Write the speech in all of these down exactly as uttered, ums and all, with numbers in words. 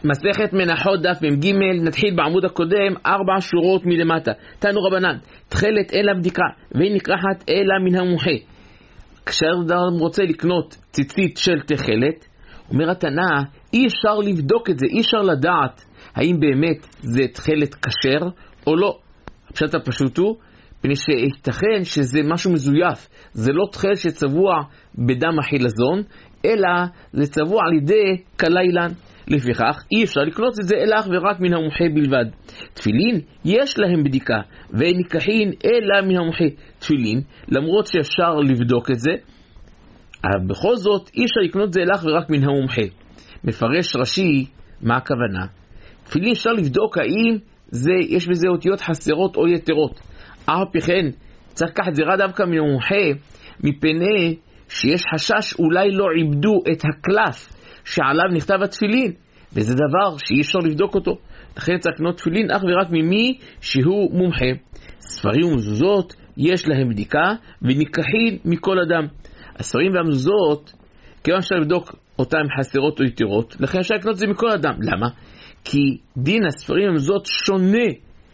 מסכת מנחות דף מ"ג, נתחיל בעמוד הקודם, ארבע שורות מלמטה. תנו רבנן, תכלת אלא בדיקה, ואין נקרחת אלא מן המומחה. כשאדם רוצה לקנות ציצית של תכלת, אומר התנא, אי אפשר לבדוק את זה, אי אפשר לדעת האם באמת זה תכלת כשר או לא. הפשט הפשוט הוא, פני שייתכן שזה משהו מזויף, זה לא תכלת שצבוע בדם החילזון, אלא זה צבוע על ידי קלילן. לפיכך אי אפשר לקנות את זה אלא אך ורק מן המומחה בלבד. תפילין יש להם בדיקה, ואין ניקחין אלא מן המומחה. תפילין, למרות שאפשר לבדוק את זה, אבל בכל זאת אי אפשר לקנות את זה אלא אך ורק מן המומחה. מפרש רש"י, מה הכוונה? תפילין אפשר לבדוק האם זה, יש בזה אותיות חסרות או יתרות. אף פי צריך לקחת את זה רק דווקא מן המומחה, מפני שיש חשש אולי לא עיבדו את הקלף שעליו נכתב התפילין, וזה דבר שאי אפשר לבדוק אותו. לכן צריך לקנות תפילין אך ורק ממי שהוא מומחה. ספרים ומזוזות יש להם בדיקה וניקחין מכל אדם. הספרים והמזוזות, כיוון אפשר לבדוק אותם חסרות או יתרות, לכן אפשר לקנות את זה מכל אדם. למה? כי דין הספרים והמזוזות שונה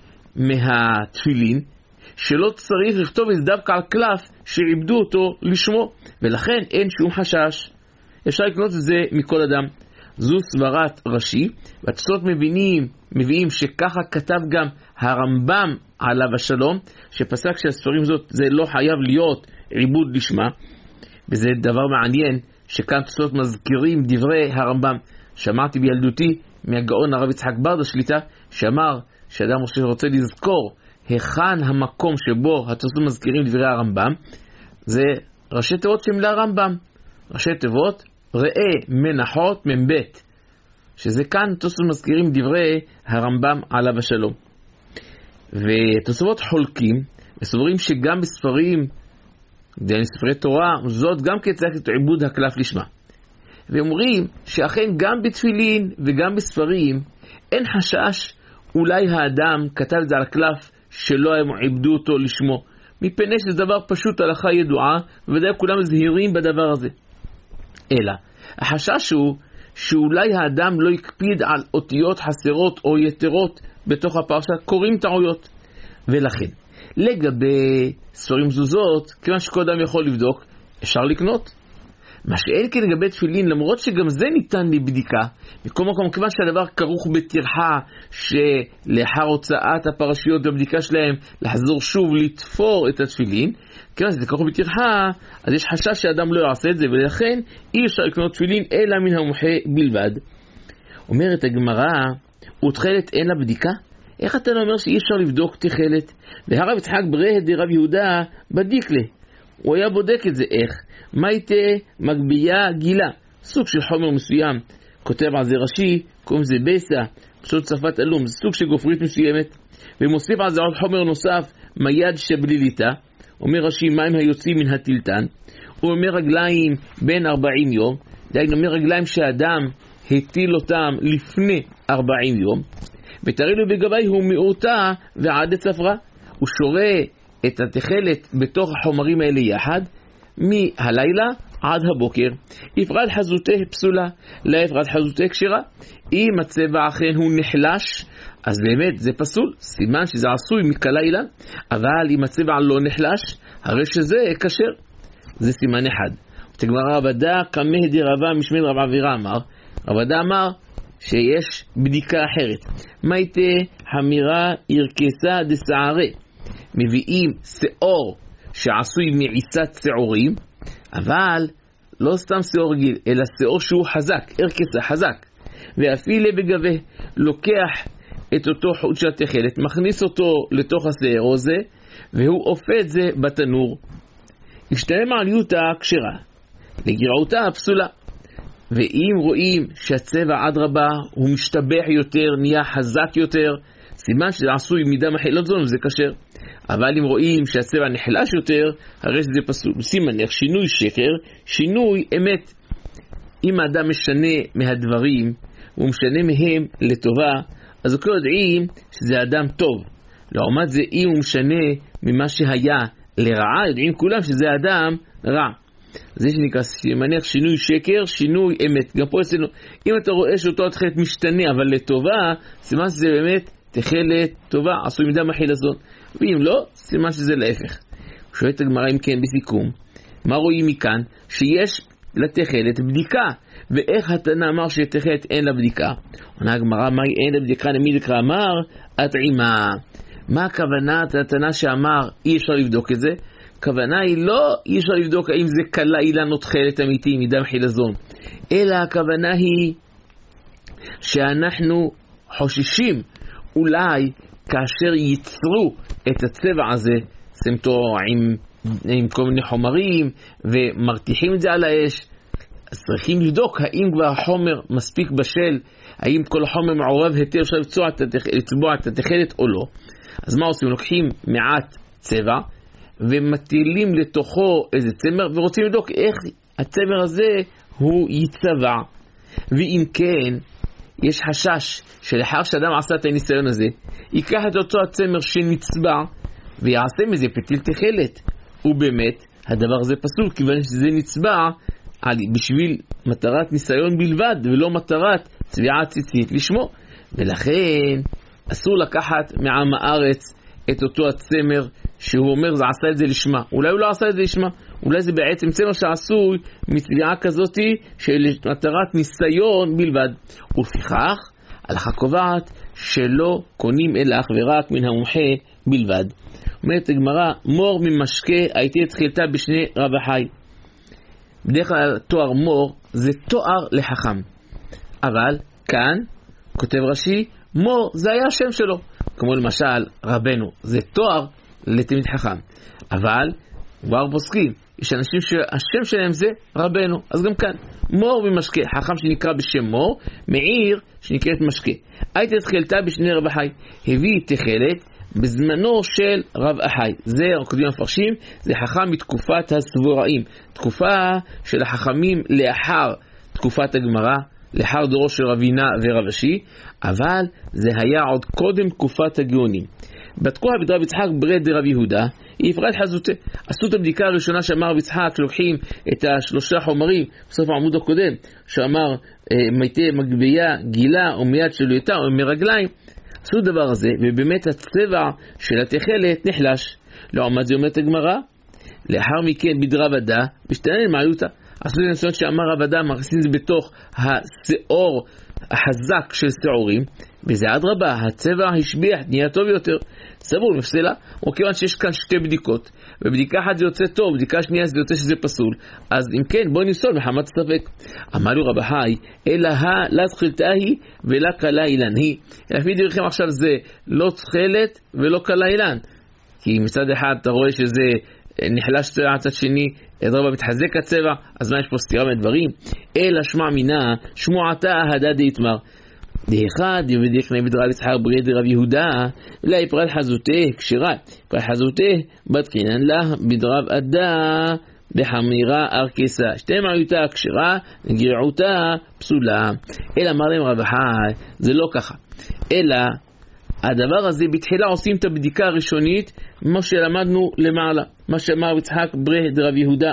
מהתפילין, שלא צריך לכתוב את זה דווקא על קלף שעיבדו אותו לשמו, ולכן אין שום חשש. אפשר לקנות את זה מכל אדם. זו סברת רש"י, והתוספות מבינים, מביאים שככה כתב גם הרמב"ם עליו השלום, שפסק שהספרים זאת זה לא חייב להיות עיבוד לשמה, וזה דבר מעניין שכאן תוספות מזכירים דברי הרמב"ם. שמעתי בילדותי מהגאון הרב יצחק ברדה שליטה, שאמר שאדם רוצה לזכור היכן המקום שבו התוספות מזכירים דברי הרמב"ם, זה ראשי תיבות של מילה רמב"ם, ראשי תיבות ראה מנחות מבית, שזה כאן תוספות מזכירים דברי הרמב"ם עליו השלום. ותוספות חולקים וסוברים שגם בספרים, בספרי תורה, זאת גם כצריך את עיבוד הקלף לשמה. ואומרים שאכן גם בתפילין וגם בספרים אין חשש אולי האדם כתב את זה על הקלף שלא הם עיבדו אותו לשמו, מפני שזה דבר פשוט, הלכה ידועה, וודאי כולם זהירים בדבר הזה. אלא החשש הוא שאולי האדם לא יקפיד על אותיות חסרות או יתרות בתוך הפרשה, קוראים טעויות. ולכן לגבי ספרים זוזות, כיוון שכל אדם יכול לבדוק, אפשר לקנות. מה שאין כן לגבי תפילין, למרות שגם זה ניתן לבדיקה, מכל מקום, כיוון שהדבר כרוך בטרחה שלאחר הוצאת הפרשיות והבדיקה שלהם לחזור שוב לתפור את התפילין, כיוון שזה כרוך בטרחה, אז יש חשש שהאדם לא יעשה את זה, ולכן אי אפשר לקנות תפילין אלא מן המומחה בלבד. אומרת הגמרא, ותכלת אין לה בדיקה? איך אתה אומר שאי אפשר לבדוק תכלת? והרב יצחק בריה דרב יהודה בדיק לה, הוא היה בודק את זה. איך? מה הייתה מגביה גילה, סוג של חומר מסוים, כותב על זה רש"י, קוראים זה בסה, פשוט צפת אלום, זה סוג של גופרית מסוימת, ומוסיף על זה עוד חומר נוסף, מיד שבליליתה. אומר רש"י, מים היוצאים מן הטילטן, הוא אומר רגליים בין ארבעים יום, דיינו אומר רגליים שהאדם הטיל אותם לפני ארבעים יום, ותראילו בגבי הוא מאותה ועד צפרה, הוא שורה את התכלת בתוך החומרים האלה יחד, מהלילה עד הבוקר. יפרד חזותה פסולה, לא יפרד חזותה כשרה. אם הצבע אכן הוא נחלש, אז באמת זה פסול, סימן שזה עשוי מכלילה. אבל אם הצבע לא נחלש, הרי שזה כשר. זה סימן אחד. ותגמר רבדה קמא דרבה משמד רב אבירה אמר, רבדה אמר שיש בדיקה אחרת. מה הייתה חמירה ירקסה דסערי, מביאים שעור שעשוי מעיסת שעורים, אבל לא סתם שעור רגיל, אלא שעור שהוא חזק, ערקסה חזק, ואפילה בגבה, לוקח את אותו חוט של התכלת, מכניס אותו לתוך השעור הזה, והוא אופה את זה בתנור. ישתנה מעליותה כשרה, לגרעותה הפסולה. ואם רואים שהצבע עד רבה הוא משתבח יותר, נהיה חזק יותר, סימן שזה עשוי מדם החילזון וזה כשר. אבל אם רואים שהצבע נחלש יותר, הרי שזה פסול. סימן איך שינוי שקר, שינוי אמת. אם האדם משנה מהדברים, הוא משנה מהם לטובה, אז הוא יודעים שזה אדם טוב. לעומת זה, אם הוא משנה ממה שהיה לרעה, יודעים כולם שזה אדם רע. זה שנקרא, מניח שינוי שקר, שינוי אמת. גם פה אצלנו, אם אתה רואה שאותו התכלת משתנה, אבל לטובה, סימן שזה באמת תכלת טובה, עשוי מדם החילזון. ואם לא, סימן שזה להפך. שואלת הגמרא אם כן בסיכום, מה רואים מכאן? שיש לתכלת בדיקה, ואיך התנא אמר שתכלת אין לה בדיקה? עונה הגמרא, מה אין לה בדיקה? למי דקרא אמר? הטעימה. מה הכוונה התנא שאמר אי אפשר לבדוק את זה? הכוונה היא לא אי אפשר לבדוק האם זה קלה אילן או תכלת אמיתי מדם חילזון, אלא הכוונה היא שאנחנו חוששים אולי כאשר ייצרו את הצבע הזה, סמטו עם, עם כל מיני חומרים ומרתיחים את זה על האש, אז צריכים לבדוק האם כבר החומר מספיק בשל, האם כל החומר מעורב היטב, אפשר לצבוע את התכלת או לא. אז מה עושים? לוקחים מעט צבע ומטילים לתוכו איזה צמר ורוצים לבדוק איך הצמר הזה הוא יצבע. ואם כן, יש חשש שלאחר שאדם עשה את הניסיון הזה, ייקח את אותו הצמר שנצבע ויעשה מזה פתיל תכלת. ובאמת, הדבר הזה פסול, כיוון שזה נצבע בשביל מטרת ניסיון בלבד, ולא מטרת צביעה ציצית לשמו. ולכן, אסור לקחת מעם הארץ את אותו הצמר שהוא אומר, זה עשה את זה לשמה. אולי הוא לא עשה את זה לשמה. אולי זה בעצם צמר שעשוי מצביעה כזאת של מטרת ניסיון בלבד. ולפיכך, הלכה קובעת שלא קונים אלא אך ורק מן המומחה בלבד. אומרת הגמרא, מור ממשקה הייתי התחילתה בשני רב החי. בדרך כלל תואר מור זה תואר לחכם. אבל כאן, כותב רש"י, מור זה היה השם שלו. כמו למשל רבנו, זה תואר לתלמיד חכם. אבל כבר פוסקים, יש אנשים שהשם שלהם זה רבנו. אז גם כאן, מור ממשקה, חכם שנקרא בשם מור, מעיר שנקראת משקה. הייתי התחילתה בשני רב החי. הביא תכלת בזמנו של רב אחי. זה הקודמים המפרשים, זה חכם מתקופת הסבוראים, תקופה של החכמים לאחר תקופת הגמרא, לאחר דורו של רבינה ורב אשי, אבל זה היה עוד קודם תקופת הגאונים. בתקופה בדרב יצחק ברד רב יהודה, היא הפרד חזותה. עשו את הבדיקה הראשונה שאמר יצחק, לוקחים את השלושה חומרים, בסוף העמוד הקודם, שאמר מיתי מגביה, גילה או מיד שלויתה או מרגליים, עשו דבר הזה, ובאמת הצבע של התכלת נחלש. לעומת זה אומרת הגמרא, לאחר מכן בדרב עדה, משתנה למעלותה. עשו את הניסיון שאמר רב עדה, מכניסים את זה בתוך השעור החזק של שעורים, וזה עד רבה, הצבע השביח, נהיה טוב יותר. סבור מפסלה, וכיוון שיש כאן שתי בדיקות, ובדיקה אחת זה יוצא טוב, בדיקה שנייה זה יוצא שזה פסול, אז אם כן, בוא ניסול מחמת ספק. אמר לו רב חי, אלא ה, לא תחילתה היא, ולא קלה אילן היא. לפי דבריכם עכשיו זה לא תחילת ולא קלה אילן. כי מצד אחד אתה רואה שזה נחלש צבע, מצד שני, רבה מתחזק הצבע, אז מה יש פה סתירה מדברים? אלא שמע מינה, שמועתה ההדה דהתמר. דאחד יבדיך נבד רב יצחק ברד רב יהודה, אולי פרד חזותה כשרה, פרד חזותה בתקינן לה בדרב עדה בחמירה ארקסה, שתי מעיותה כשרה, נגרעותה פסולה. אלא אמר להם רב חי, זה לא ככה, אלא הדבר הזה בתחילה עושים את הבדיקה הראשונית, מה שלמדנו למעלה, מה שאמר יצחק ברד רב יהודה.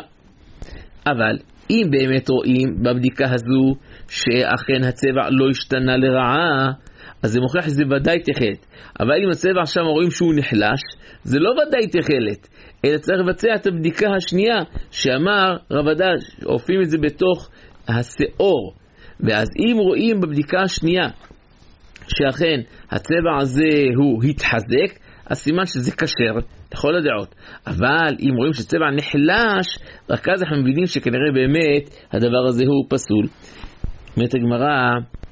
אבל אם באמת רואים בבדיקה הזו שאכן הצבע לא השתנה לרעה, אז זה מוכיח שזה ודאי תכלת. אבל אם הצבע עכשיו רואים שהוא נחלש, זה לא ודאי תכלת, אלא צריך לבצע את הבדיקה השנייה שאמר רב עדה, עופים את זה בתוך השעור. ואז אם רואים בבדיקה השנייה שאכן הצבע הזה הוא התחזק, אז סימן שזה כשר לכל הדעות. אבל אם רואים שצבע נחלש, רק אז אנחנו מבינים שכנראה באמת הדבר הזה הוא פסול. אומרת הגמרא,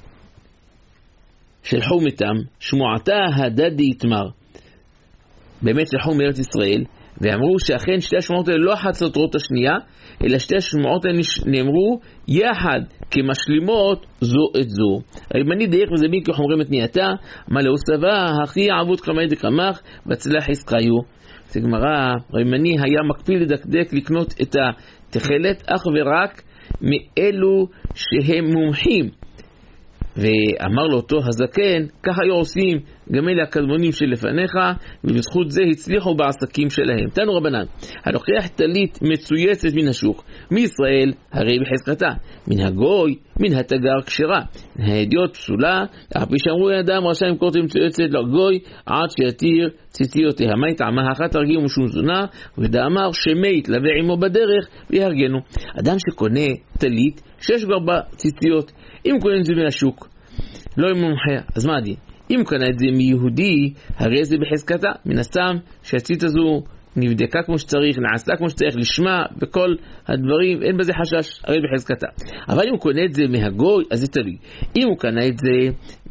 שלחו מתם, שמועתה הדד יתמר. באמת שלחו מארץ ישראל, ואמרו שאכן שתי השמועות האלה לא אחת סותרות השנייה, אלא שתי השמועות האלה נאמרו יחד כמשלימות זו את זו. הימני דייך וזה בי כחומרים את נייתה, מה לא סבא, הכי עבוד כמי דקמח, בצלח ישחיו. זה גמרא, הימני היה מקפיד לדקדק לקנות את התכלת, אך ורק מאלו שהם מומחים ואמר לו אותו הזקן, ככה היו עושים גם אלה הקדמונים שלפניך, ובזכות זה הצליחו בעסקים שלהם. תנו רבנן, הלוקח טלית מצויצת מן השוק, מישראל הרי בחזקתה, מן הגוי, מן התגר כשרה, מן הידיעות פסולה, אף פי שאמרו אדם רשאי למכור מצויצת לגוי, עד שיתיר ציציותיה. מה טעמה? אחת תרגיל ומשום זונה, ודאמר שמי יתלווה עמו בדרך ויהרגנו. אדם שקונה טלית שיש כבר בה ציציות, אם הוא קונה את זה מהשוק, לא עם מומחה, אז מה הדין? אם הוא קנה את זה מיהודי, הרי זה בחזקתה. מן הסתם שהציץ הזו נבדקה כמו שצריך, נעשתה כמו שצריך, לשמה וכל הדברים, אין בזה חשש, הרי בחזקתה. אבל אם הוא קונה את זה מהגוי, אז זה תלוי. אם הוא קנה את זה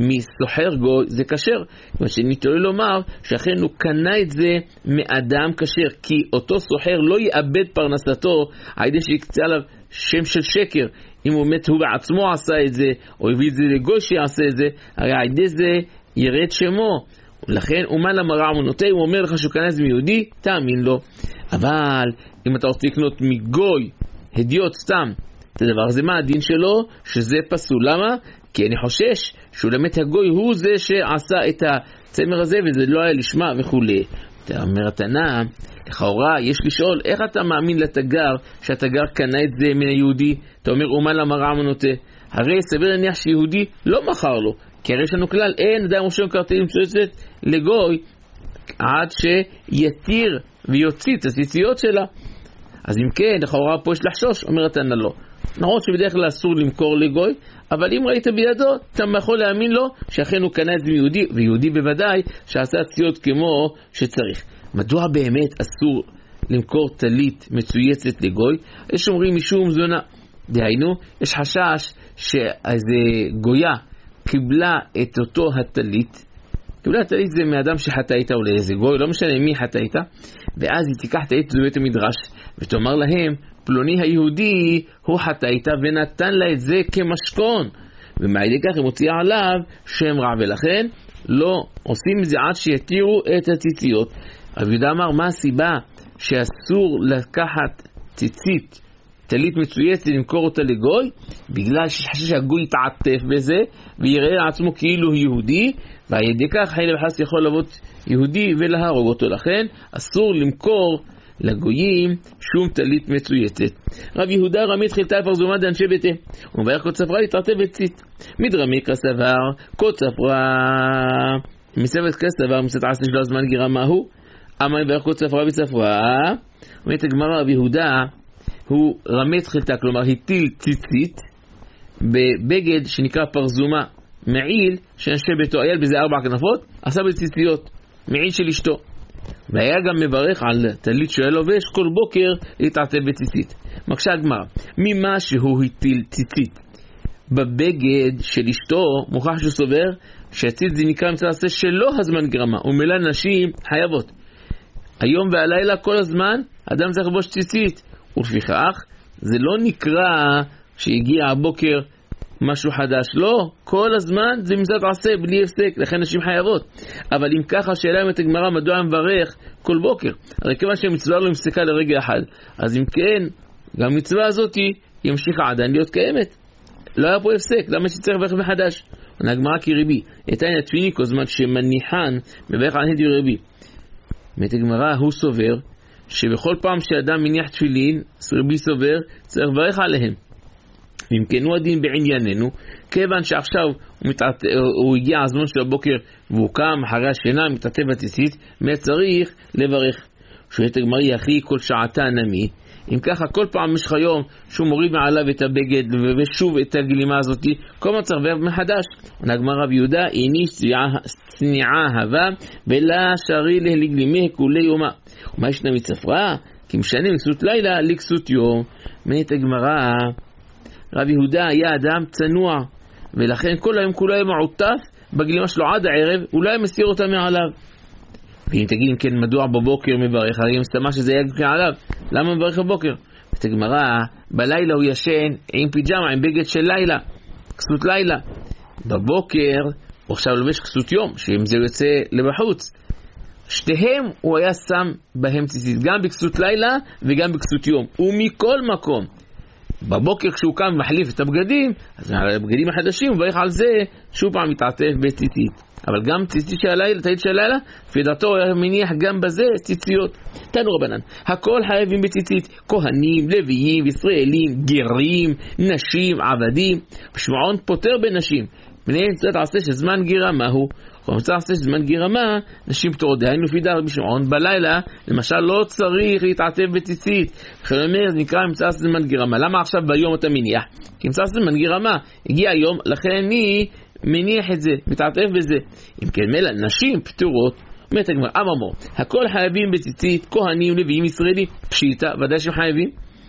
מסוחר גוי, זה כשר. כמו שניתן לומר, שאכן הוא קנה את זה מאדם כשר, כי אותו סוחר לא יאבד פרנסתו, על ידי שיקצה עליו שם של שקר. אם הוא מת הוא בעצמו עשה את זה, או הביא את זה לגוי שיעשה את זה, הרי על ידי זה ירד שמו. ולכן אומה למרע אמונותי, הוא אומר לך שהוא קנה את זה מיהודי, תאמין לו. אבל אם אתה רוצה לקנות מגוי, הדיעות סתם, את הדבר הזה, מה הדין שלו? שזה פסול. למה? כי אני חושש שהוא באמת הגוי הוא זה שעשה את הצמר הזה, וזה לא היה לשמה וכו'. אתה אומר התנא, לכאורה יש לשאול, איך אתה מאמין לתגר שהתגר קנה את זה מן היהודי? אתה אומר אומה למרע אמונותי, הרי סביר להניח שיהודי לא מכר לו, כי הרי יש לנו כלל, אין אדם רושם קרטלים מצויצת לגוי עד שיתיר ויוציא את הציציות שלה. אז אם כן, לכאורה פה יש לחשוש, אומר התנא לא. נכון שבדרך כלל אסור למכור לגוי, אבל אם ראית בידו, אתה יכול להאמין לו שאכן הוא קנה את זה מיהודי, ויהודי בוודאי שעשה ציציות כמו שצריך. מדוע באמת אסור למכור טלית מצויצת לגוי? יש אומרים משום זונה. דהיינו, יש חשש שאיזה גויה קיבלה את אותו הטלית, קיבלה הטלית זה מאדם שחטא איתה או לאיזה גוי, לא משנה מי חטא איתה, ואז היא תיקח את הטלית זו בית המדרש, ותאמר להם, פלוני היהודי הוא חטא איתה ונתן לה את זה כמשכון, ומעידי כך היא מוציאה עליו שם רע, ולכן לא עושים את זה עד שיתירו את הציציות. רב יהודה אמר, מה הסיבה שאסור לקחת ציצית, טלית מצויצת, למכור אותה לגוי? בגלל שחשש שהגוי יתעטף בזה ויראה לעצמו כאילו יהודי, ועל ידי כך חלילה וחס יכול לבוא יהודי ולהרוג אותו. לכן אסור למכור לגויים שום טלית מצויצת. רב יהודה רמית חילתה פרזומה דאנשי ביתה, ומבאר קוד ספרה להתעטף בצית. מדרמי כסבר קוד ספרה מסבת כסבר מסת עשרה שלו הזמן גירה מהו? אמה מבאר קוד ספרה בצפרה. אומרת הגמרא, רב יהודה הוא רמת חילתה, כלומר הטיל ציצית בבגד שנקרא פרזומה, מעיל שאנשי ביתו, היה בזה ארבע כנפות, עשה בציציות, מעיל של אשתו, והיה גם מברך על טלית שהיה לובש כל בוקר להתעטף בציצית. מקשה הגמרא, ממה שהוא הטיל ציצית בבגד של אשתו, מוכח שהוא סובר שהציץ זה נקרא מצא עשה שלא הזמן גרמה, ומילא נשים חייבות היום והלילה כל הזמן אדם צריך לבוש ציצית, ולפיכך זה לא נקרא שהגיע הבוקר משהו חדש, לא, כל הזמן זה מצוות עשה בלי הפסק, לכן נשים חייבות. אבל אם ככה השאלה אם את הגמרא מדוע מברך כל בוקר, הרי כיוון שהמצווה לא נפסקה לרגע אחד, אז אם כן גם המצווה הזאת ימשיכה עדיין להיות קיימת, לא היה פה הפסק, למה שצריך לברך מחדש? הגמרא כרבי איתן התפיני כל זמן שמניחן מברך על הדי רבי. את הגמרא הוא סובר שבכל פעם שאדם מניח תפילין, רבי סובר, צריך לברך עליהם. אם כן הוא הדין בענייננו, כיוון שעכשיו הוא, מתעת... הוא הגיע הזמן של הבוקר והוא קם אחרי השינה, מתעטף בציצית, מה צריך לברך? שואלת הגמרא, אחי כל שעתה נמי, אם ככה כל פעם משך היום שהוא מוריד מעליו את הבגד ושוב את הגלימה הזאת, כל מה צריך לברך מחדש. הגמרא רבי יהודה, איני צניעה הווה ולא שרי להגלימה כולי יומה. ומה ישנה מצפרה? כי משנה מכסות לילה לכסות יום. מנת הגמרא, רב יהודה היה אדם צנוע, ולכן כל היום כולו היה מעוטף בגלימה שלו עד הערב, הוא לא היה מסיר אותה מעליו. ואם תגיד אם כן מדוע בבוקר מברך, הרי מסתמה שזה היה מעליו, למה מברך בבוקר? מנת הגמרא, בלילה הוא ישן עם פיג'מה, עם בגד של לילה, כסות לילה. בבוקר הוא עכשיו לובש כסות יום, שאם זה יוצא לבחוץ, שתיהם הוא היה שם בהם ציצית, גם בכסות לילה וגם בכסות יום. ומכל מקום, בבוקר כשהוא קם ומחליף את הבגדים, אז על הבגדים החדשים הוא מברך על זה, שוב פעם מתעטף בציצית. אבל גם ציצית של הלילה, תהית של הלילה, לפי דעתו הוא מניח גם בזה ציציות. תנו רבנן, הכל חייבים בציצית, כהנים, לוויים, ישראלים, גרים, נשים, עבדים. בשמעון פותר בנשים. בני מצוות עשה שזמן גירה מהו? ומצוות עשה שזמן גירה מה? נשים פתורות. דהיינו לפי דעת בשמעון בלילה, למשל לא צריך להתעטף בציצית. לכן אומר, זה נקרא מצוות זמן גירה מה. למה עכשיו ביום אתה מניח? כי מצוות זמן גירה מה? הגיע היום, לכן אני מניח את זה, מתעטף בזה. אם כן מלא, נשים פתורות. אומרת הגמרא, אמר, הכל חייבים בציצית, כהנים, לוויים, ישראלים, פשיטה, ודאי שהם חייבים.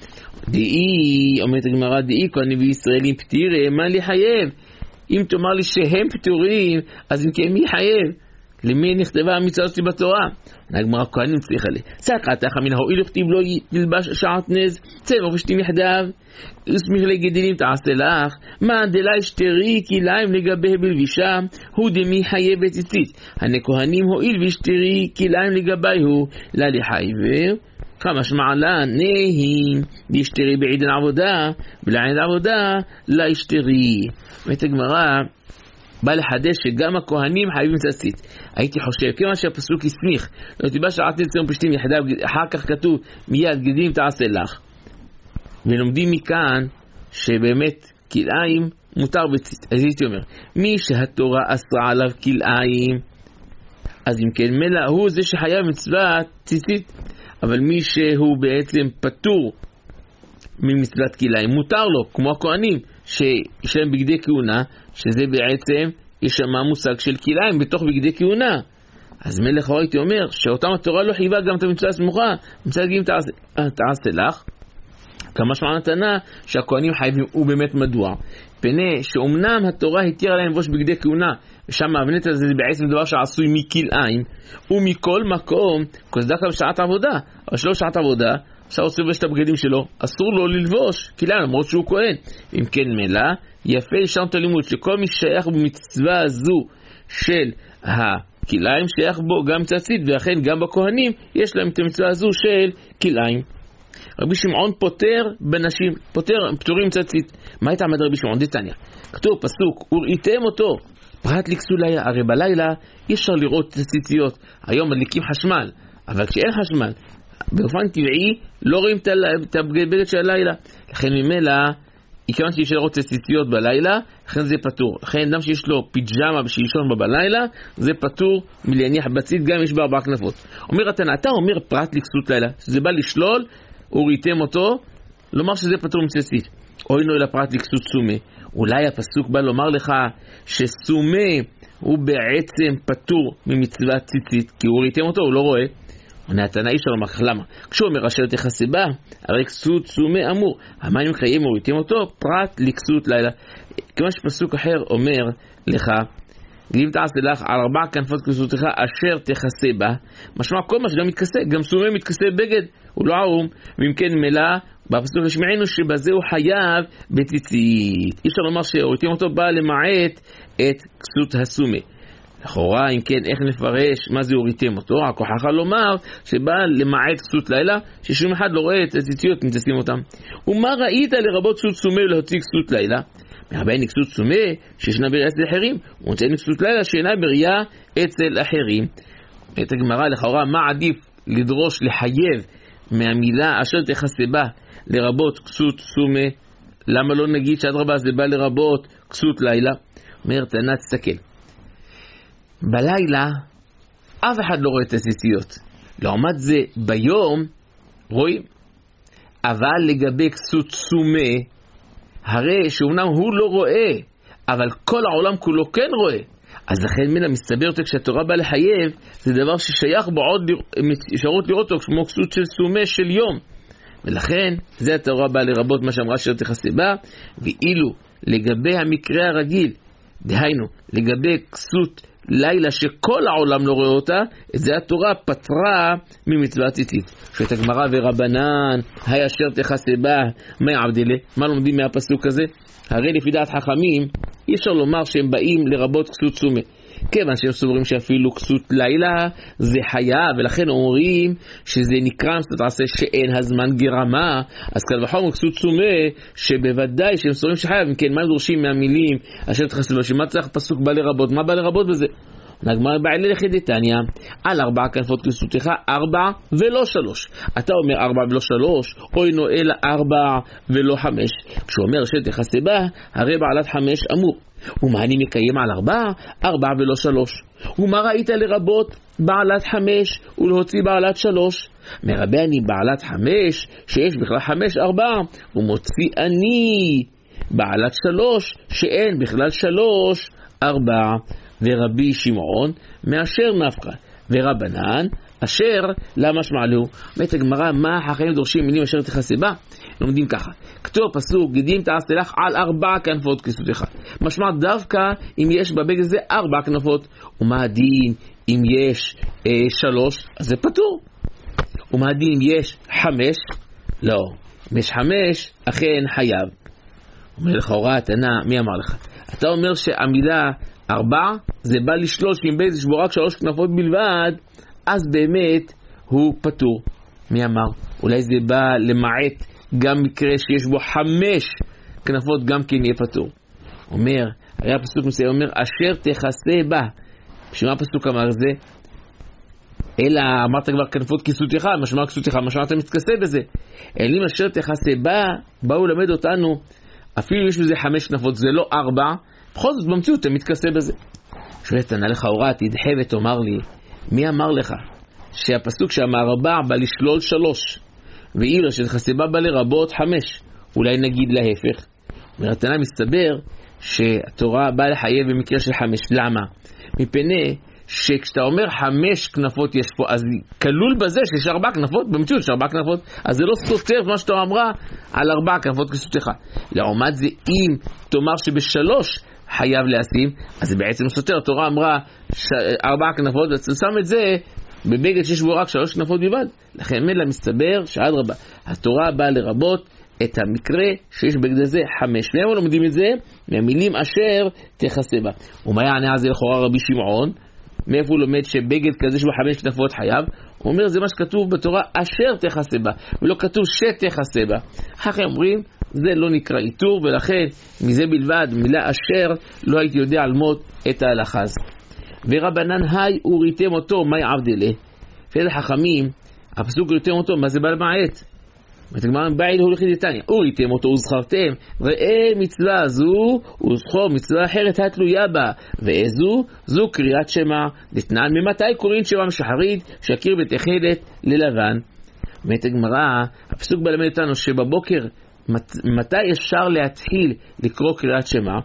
דאי, אומרת הגמרא, דאי כהנים וישראלים פתירה, מה לי חייב? אם תאמר לי שהם פטורים, אז אם כן מי חייב? למי נכתבה המצווה הזאת בתורה? הגמרא כהנים צריכה לי. סקעתך מן ההואיל וכתיב לא ילבש שעטנז, צבע ושתים יחדיו, וסמיך לגדילים תעשה לך, מה דלה ישתרי כליים לגבי בלבישה, הוא דמי חייב בציצית. הנה כהנים הואיל וישתרי כליים לגבי הוא, לה לחייב. כמה שמעלה נהי להשתרי בעידן עבודה, ולעידן עבודה לה ישתרי. ואת הגמרא בא לחדש שגם הכהנים חייבים ציצית. הייתי חושב, כמה שהפסוק הסמיך, לא תלבש שעטנז צבע ושתים יחדיו, אחר כך כתוב מיד גדילים תעשה לך. ולומדים מכאן שבאמת כלאיים מותר בציצית. אז הייתי אומר, מי שהתורה אסרה עליו כלאיים, אז אם כן מלא הוא זה שחייב מצוות ציצית. אבל מי שהוא בעצם פטור ממצוות כלאיים, מותר לו, כמו הכהנים, שיש להם בגדי כהונה, שזה בעצם יש שם מושג של כלאיים בתוך בגדי כהונה. אז מלך הייתי אומר שאותם התורה לא חייבה גם את המצווה הסמוכה, מצוות גדילים תעשה, תעשה לך. כמה שמע נתנה שהכהנים חייבים, ובאמת מדוע? פני שאומנם התורה התירה להם לבוש בגדי כהונה, ושם ההבנית הזה זה בעצם דבר שעשוי מכלאיים, ומכל מקום, כזדקה בשעת עבודה, אבל שלא שעת עבודה, אפשר רוצה לבוש את הבגדים שלו, אסור לו ללבוש כלאיים, למרות שהוא כהן. אם כן מלא, יפה לשנות הלימוד, שכל מי שייך במצווה הזו של הכלאיים, שייך בו גם ציצית, ואכן גם בכהנים יש להם את המצווה הזו של כלאיים. רבי שמעון פוטר בנשים, פוטר, פטורים ציצית. מה הייתה עמד רבי שמעון? דתניא. כתוב פסוק, וראיתם אותו, פרט לכסוליה, הרי בלילה אי אפשר לראות ציציות. היום מדליקים חשמל, אבל כשאין חשמל, באופן טבעי לא רואים את הבגד של הלילה. לכן ממילא, כיוון שיש לראות ציציות בלילה, לכן זה פטור. לכן אדם שיש לו פיג'מה בשלישון בלילה, זה פטור מלהניח בציץ, גם יש בארבע כנפות. אומר התנא, אתה אומר פרט לכסות לילה, שזה בא לשלול, וראיתם אותו, לומר שזה פטור מציצית. או אינו אלא פרט לכסות סומה. אולי הפסוק בא לומר לך שסומה הוא בעצם פטור ממצוות ציצית, כי הוא ראיתם אותו, הוא לא רואה. ונתנה איש על המחלמה. למה? כשהוא אומר אשר תכסה בה, הרי כסות סומה אמור. המים חיים וראיתם אותו, פרט לכסות לילה. כמו שפסוק אחר אומר לך, גדילים תעשה לך על ארבע כנפות כסותך אשר תכסה בה, משמע כל מה שגם מתכסה, גם סומה מתכסה בגד, הוא לא ערום. ואם כן מלא, בפסוק השמענו שבזה הוא חייב בציצית. אי אפשר לומר שראיתם אותו בא למעט את כסות הסומה. לכאורה, אם כן, איך נפרש מה זה הוריתם אותו? הכוחך לומר שבא למעט כסות לילה, ששום אחד לא רואה את הציציות, מתשים אותם. ומה ראית לרבות כסות סומה ולהוציא כסות לילה? מהבאים כסות סומה שישנה בראייה אצל אחרים, ומוצאים כסות לילה שאינה בראייה אצל אחרים. את הגמרא לכאורה, מה עדיף לדרוש לחייב מהמילה אשר תכסה בה לרבות כסות סומה? למה לא נגיד שאדרבה זה בא לרבות כסות לילה? אומר תנא, תסתכל. בלילה אף אחד לא רואה את הציציות, לעומת זה ביום רואים. אבל לגבי כסות סומה, הרי שאומנם הוא לא רואה, אבל כל העולם כולו כן רואה. אז לכן מן המסתבר אותו כשהתורה באה לחייב, זה דבר ששייך בו עוד אפשרות לראות אותו כמו כסות של סומה של יום. ולכן זה התורה באה לרבות מה שאמרה אשר תכסה בה. ואילו לגבי המקרה הרגיל, דהיינו לגבי כסות לילה שכל העולם לא רואה אותה, את זה התורה פטרה ממצוות ציצית. שאת הגמרא ורבנן, היי אשר תכסה בה, מה יעבדלה? מה לומדים מהפסוק הזה? הרי לפי דעת חכמים, אי אפשר לומר שהם באים לרבות כסות סומה. כיוון שהם סוברים שאפילו כסות לילה זה חיה, ולכן אומרים שזה נקרא מצוות עשה שאין הזמן גרמה, אז קל וחומר כסות צומא, שבוודאי שהם סוברים שחיה. אם כן, מה הם דורשים מהמילים אשר תחסבו? שמה צריך פסוק בא לרבות? מה בא לרבות בזה? נגמר בעלי לחידתניה, על ארבע כנפות כסותך, ארבע ולא שלוש. אתה אומר ארבע ולא שלוש, או אינו אלא ארבע ולא חמש. כשהוא אומר שתכסה בה, הרי בעלת חמש אמור. ומה אני מקיים על ארבע? ארבע ולא שלוש. ומה ראית לרבות בעלת חמש ולהוציא בעלת שלוש? מרבה אני בעלת חמש, שיש בכלל חמש ארבע, ומוציא אני בעלת שלוש, שאין בכלל שלוש ארבע. ורבי שמעון מאשר נפקא, ורבנן אשר למה שמע לו. אומרת הגמרא, מה החכמים דורשים מילים אשר תכסה בה? לומדים ככה, כתוב פסוק גדים תעשה לך על ארבע כנפות כסותך, משמע דווקא אם יש בבגד הזה ארבע כנפות. ומה הדין אם יש אה, שלוש? אז זה פטור. ומה הדין אם יש חמש? לא, אם יש חמש אכן חייב. אומר לך הוראה תנה, מי אמר לך? אתה אומר שהמילה ארבע זה בא לשלול שאם בית יש בו רק שלוש כנפות בלבד, אז באמת הוא פטור. מי אמר? אולי זה בא למעט גם מקרה שיש בו חמש כנפות, גם כן יהיה פטור. אומר, היה פסוק מסוים, אומר אשר תכסה בה. בשביל מה הפסוק אמר זה? אלא אמרת כבר כנפות כסותך, משמע כסותך, משמע אתה מתכסה בזה. אלים אשר תכסה בה, באו למד אותנו, אפילו יש בזה חמש כנפות, זה לא ארבע, בכל זאת במציאות אתה מתכסה בזה. שואלת ענה לך הוראה, תדחה ותאמר לי, מי אמר לך שהפסוק שאמר ארבע בא לשלול שלוש, ואילו שתכסה בה בא לרבות חמש? אולי נגיד להפך. אומרת ענה, מסתבר שהתורה באה לחייב במקרה של חמש. למה? מפני שכשאתה אומר חמש כנפות יש פה, אז כלול בזה שיש ארבע כנפות, במציאות יש ארבע כנפות, אז זה לא סותר מה שאתה אמרה על ארבע כנפות כסותך. לעומת זה, אם תאמר שבשלוש חייב להשים, אז זה בעצם סותר. התורה אמרה ש... ארבע כנפות, ואתה שם את זה בבגד שיש בו רק שלוש כנפות בלבד. לכן מלה מסתבר שעד רבה התורה באה לרבות את המקרה שיש בגד הזה חמש. למה לומדים את זה? מהמילים אשר תכסה בה. ומה יענה על זה לכאורה רבי שמעון? מאיפה הוא לומד שבגד כזה שבו חמש כנפות חייב? הוא אומר זה מה שכתוב בתורה אשר תכסה בה, ולא כתוב שתכסה בה. אחרי אומרים זה לא נקרא איתור, ולכן מזה בלבד מילה אשר לא הייתי יודע ללמוד את ההלכה הזאת. ורבנן היי וריתם אותו מה יעבדלה. ואלה חכמים הפסוק ריתם אותו, מה זה בא למעט? ותגמר בעיל הוא לחידתניה, וריתם אותו וזכרתם, ראה מצווה זו וזכור מצווה אחרת התלויה בה, ואיזו זו קריאת שמע. דתנן ממתי קוראים שמע משחרית שקיר בתכלת ללבן. באמת הגמרא, הפסוק בא למד אותנו שבבוקר מתי אפשר להתחיל לקרוא קריאת שמע?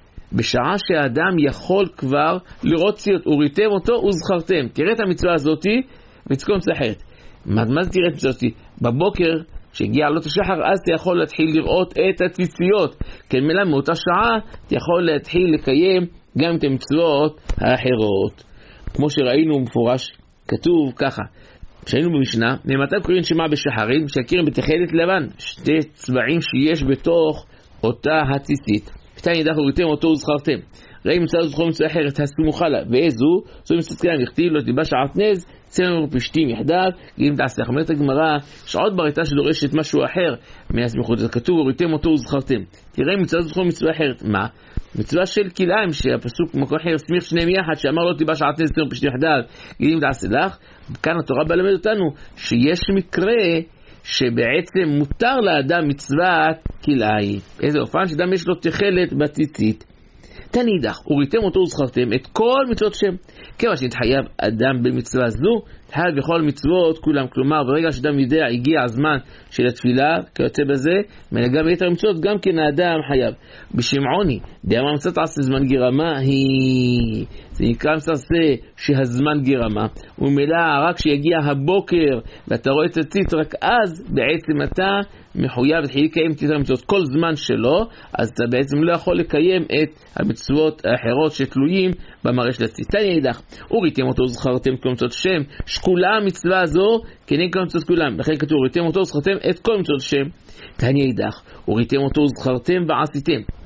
בשעה שהאדם יכול כבר לראות ציון, וריתם אותו וזכרתם. תראה את המצווה הזאת ותזכור מצווה אחרת. מה, מה זה תראה את המצווה הזאת? בבוקר כשהגיע עלות השחר, אז אתה יכול להתחיל לראות את הציציות. כן, מילה מאותה שעה אתה יכול להתחיל לקיים גם את המצוות האחרות. כמו שראינו מפורש, כתוב ככה, כשהיינו במשנה, ממתי קוראים שמע בשחרית? כשהקירים בתכלת לבן, שתי צבעים שיש בתוך אותה הציצית. שתי ידח וריתם אותו וזכרתם. ראי מצווה זכור מצווה אחרת הסמוכה לה, ואיזו, זו מצוות קריאה נכתיב, לא תיבש שעטנז, צמר ופשתים יחדיו, גילים תעשה. אומרת הגמרא, שעוד בריתה שדורשת משהו אחר מהסמיכות, זה כתוב, וריתם אותו וזכרתם. תראה מצווה זכור מצווה אחרת. מה? מצווה של כלאיים, שהפסוק במקום אחר סמיך שניהם יחד, שאמר לא תיבש שעטנז, צמר ופשתים יחדיו, גילים תעשה לך. כאן התורה בא למד אותנו, שיש מקרה שבעצם מותר לאדם מצוות כלאיים. איזה אופן שאדם יש לו תכלת בציצית. תנידח, וריתם אותו וזכרתם את כל מצוות שם. כיוון שנתחייב אדם במצווה זו, תחייב בכל מצוות כולם. כלומר, ברגע שאדם יודע, הגיע הזמן של התפילה, כיוצא בזה, מנהגם ביתר מצוות, גם כן האדם חייב. בשמעוני, דאמר מצוות עשה זמן גרמה, היא... זה נקרא מצוות עשה שהזמן גרמה. וממילא, רק שיגיע הבוקר, ואתה רואה את הציץ, רק אז בעצם אתה מחויב להתחיל לקיים את המצוות כל זמן שלו, אז אתה בעצם לא יכול לקיים את המצוות האחרות שתלויים במראה של הציץ. תניא אידך, וריתם אותו וזכרתם כל מצוות שם, שקולה המצווה הזו כנגד כל מצוות כולם. לכן כתוב, וריתם אותו וזכרתם את כל מצוות שם. תניא אידך, וריתם אותו וזכרתם ועשיתם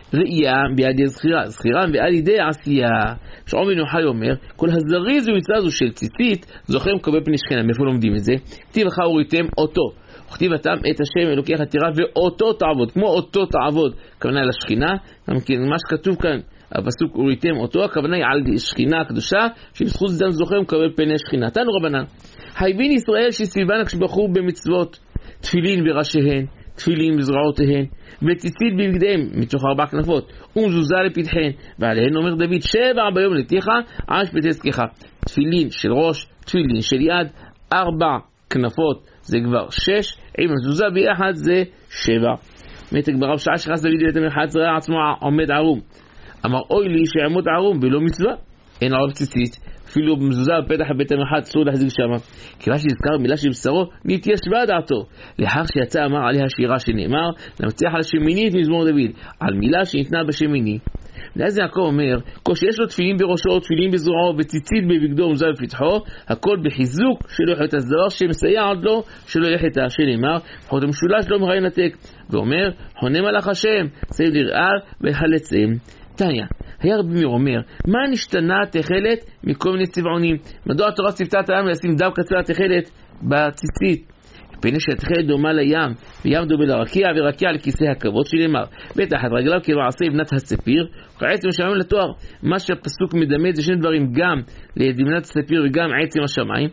ראייה ביד זכירה, זכירה ועל ידי עשייה. שעון בן יוחאי אומר, כל הזריז ומצווה זו של ציצית, זוכה ומקבל פני שכינה. מאיפה לומדים את זה? כתיב לך וראיתם אותו. וכתיב אתם את השם אלוקיך תירא ואותו תעבוד. כמו אותו תעבוד, הכוונה לשכינה. גם כן, מה שכתוב כאן, הפסוק וראיתם אותו, הכוונה היא על שכינה הקדושה, שבזכות דם זוכה ומקבל פני שכינה. תנו רבנן, הבין ישראל שסביבן כשבחרו במצוות, תפילין בראשיהן, תפילין בזרועותיהן, וציצית בבגדיהם מתוך ארבע כנפות, ומזוזה לפתחן, ועליהן אומר דוד, שבע ביום נתיך, עש בתזכך. תפילין של ראש, תפילין של יד, ארבע כנפות, זה כבר שש, עם מזוזה ביחד זה שבע. מתק ברב שעה שחס דוד בית המרחץ ראה עצמו עומד ערום. אמר אוי לי שיעמוד ערום בלא מצווה, אין ערב ציצית, אפילו במזוזה בפתח בית המרחץ אסור להחזיק שמה. כיוון שנזכר מילה של בשרו, נתיישבה דעתו. לאחר שיצא אמר עליה שירה שנאמר, למציח על השמיני את מזמור דוד, על מילה שניתנה בשמיני. ואז יעקב אומר, כל שיש לו תפילין בראשו, תפילין בזרועו וציצית בבגדו ומזוזה בפתחו, הכל בחיזוק שלא יחטא, זה דבר שמסייע עוד לו שלא יחטא, שנאמר, חוט המשולש לא מראה נתק, ואומר, חונה מלאך השם, צייד ירעב וחלצם. תניא, היה רבי מאיר אומר, מה נשתנה התכלת מכל מיני צבעונים? מדוע התורה ציוותה את העם לשים דווקא צבע התכלת בציצית? פני שהתכלת דומה לים, וים דומה לרקיע, ורקיע לכיסא הכבוד, שנאמר, בתחת רגליו כמעשה בנת הספיר, וכעצם השמיים לתואר. מה שהפסוק מדמה זה שני דברים, גם לבנת הספיר וגם עצם השמיים,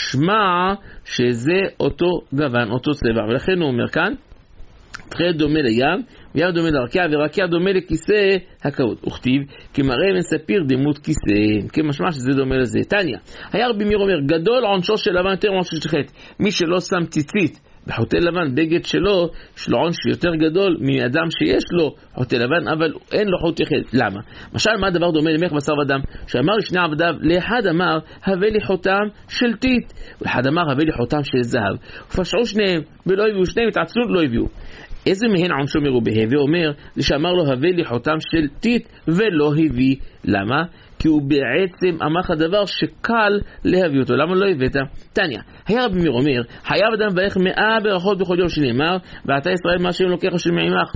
משמע שזה אותו גוון, אותו צבע, ולכן הוא אומר כאן, התכלת דומה לים, וים דומה לרקיע, ורקיע דומה לכיסא הכבוד. וכתיב, כמראה מן ספיר דמות כיסא, כמשמע שזה דומה לזה. תניא, היה רבי מאיר אומר, גדול עונשו של לבן יותר מעונשו של חטא. מי שלא שם ציצית בחוטי לבן, בגד שלו, יש לו עונש יותר גדול מאדם שיש לו חוטי לבן, אבל אין לו חוטי חטא. למה? משל מה הדבר דומה למך בשר ודם? שאמר לשני עבדיו, לאחד אמר, הבא לי חותם של טיט, ולאחד אמר, הבא לי חותם של זהב. ופשעו שניהם, ולא הביאו שניהם, התעצלות לא הביאו. איזה מהן עונשו מרובה? ואומר, זה שאמר לו, הבא לי חותם של טיט, ולא הביא. למה? כי הוא בעצם אמר לך דבר שקל להביא אותו. למה לא הבאת? תניא, היה רבי מאיר אומר, חייב אדם ואיך מאה ברכות בכל יום, שנאמר, ואתה ישראל מה שהם לוקח של מעמך.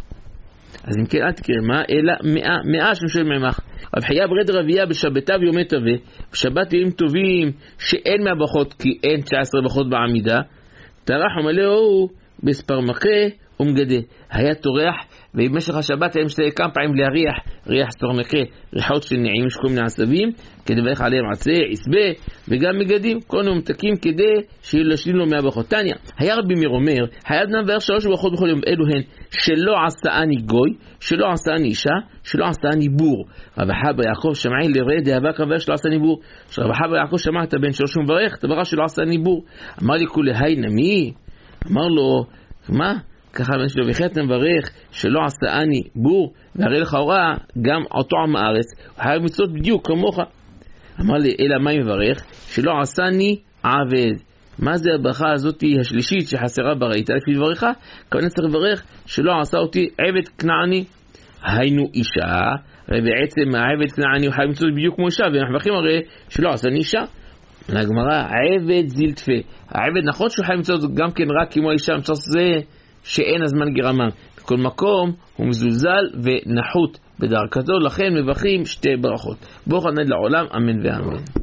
אז אם כן, אל תקרא מה, אלא מאה, מאה שם של מעמך. אבל חייב רד רבייה בשבתה ויומי טובה, בשבת ימים טובים שאין מהברכות, כי אין תשע עשרה ברכות בעמידה, טרח ומלא הוא בספרמקה ומגדה. היה תורח, ובמשך השבת היה משתהיה כמה פעמים להריח, ריח ספרמקה, ריחות של נעים שכל מיני עשבים, כדי לברך עליהם עצה, עשבה, וגם מגדים, כל מיני מתקים כדי שישלים לו מהברכות. תניא, היה רבי מאיר אומר, היה אדם בערך שלוש ברכות בכל יום, אלו הן, שלא עשאני גוי, שלא עשאני אישה, שלא עשאני בור. רב חבא יעקב שמעי לראה דאבק רבה שלא עשאני בור. רב חבא יעקב שמע את הבן שלו שהוא מברך, את הברך שלא עשאני בור. אמר לי כולי היי נמי, אמר לו, מה? ככה בן שלו, וכי אתה מברך שלא עשאני בור, והרי לך הוראה גם אותו עם הארץ, הוא חייב מצוות בדיוק כמוך. אמר לי, אלא מה מברך? שלא עשני עבד. מה זה הברכה הזאת השלישית שחסרה בראיתה לפי דבריך? כוונה צריך לברך שלא עשה אותי עבד כנעני. היינו אישה, הרי בעצם העבד כנעני הוא חייב מצוות בדיוק כמו אישה, ואנחנו מברכים הרי שלא עשני אישה. הגמרא, עבד זילטפה. העבד נכון שהוא חייב מצוות גם כן רק כמו האישה, מצוות זה שאין הזמן גרמה. בכל מקום הוא מזולזל ונחוט בדרכתו, לכן מברכים שתי ברכות. ברוך ה' לעולם, אמן ואמן.